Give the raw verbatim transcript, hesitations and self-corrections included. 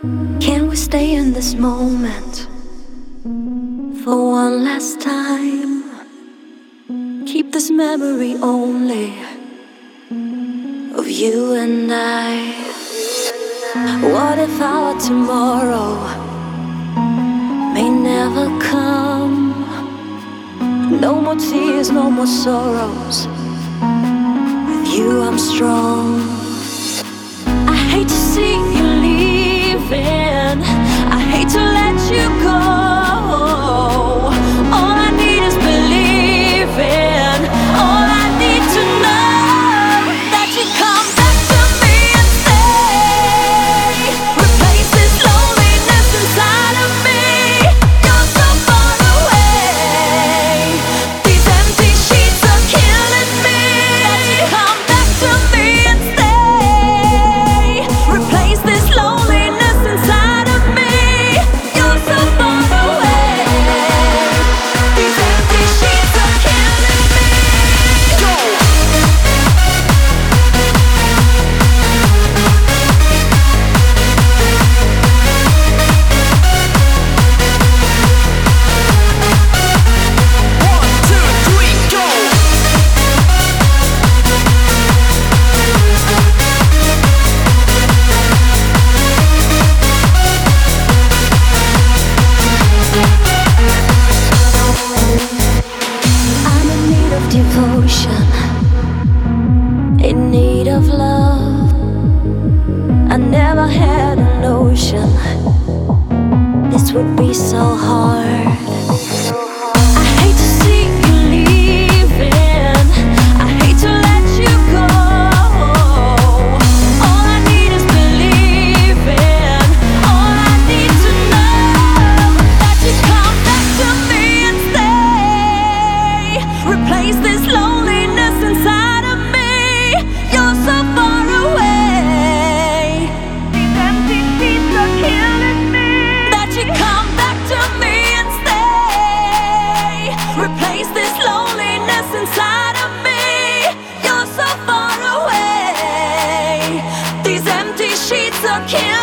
Can we stay in this moment for one last time? Keep this memory only of you and I. What if our tomorrow may never come? No more tears, no more sorrows. With you I'm strong. I hate to see you leaving, I hate to let you go. All I need is believing, all I need to know that you come back to me and stay. Replace this loneliness inside of me. You're so far away, these empty sheets are killing me. That you come back to me and stay. Replace this loneliness inside of me. You're so far away, these empty sheets are killing me. Go! One, two, three, go! I'm in need of devotion, in need of love. I never had a notion this would be so hard. I hate to see you leaving, I hate to let you go. All I need is believing, all I need to know that you come back to me and stay. Replace this loneliness inside of me. You're so far away, these empty sheets are killing me. That you come back to me and stay. Replace this loneliness inside of me. You're so far away, these empty sheets are killing me.